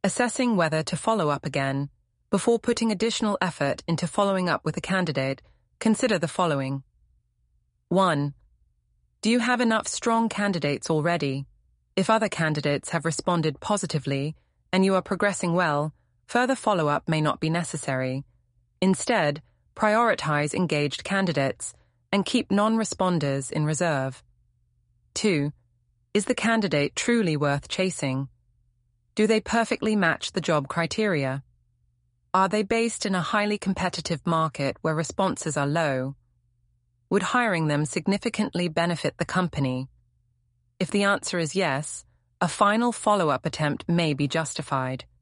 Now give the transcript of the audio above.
Assessing whether to follow up again. Before putting additional effort into following up with a candidate, consider the following. 1. Do you have enough strong candidates already? If other candidates have responded positively and you are progressing well, further follow-up may not be necessary. Instead, prioritize engaged candidates and keep non-responders in reserve. 2. Is the candidate truly worth chasing? Do they perfectly match the job criteria? Are they based in a highly competitive market where responses are low? Would hiring them significantly benefit the company? If the answer is yes, a final follow-up attempt may be justified.